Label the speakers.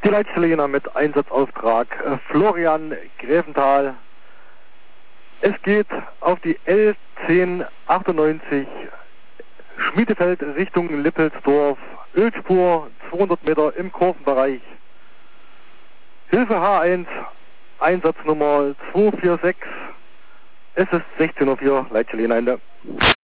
Speaker 1: Die Leitstelle mit Einsatzauftrag Florian Gräfenthal. Es geht auf die L1098 Schmiedefeld Richtung Lippelsdorf. Ölspur 200 Meter im Kurvenbereich. Hilfe H1, Einsatznummer 246. Es ist 16:04 Uhr, Leitstelle Ende.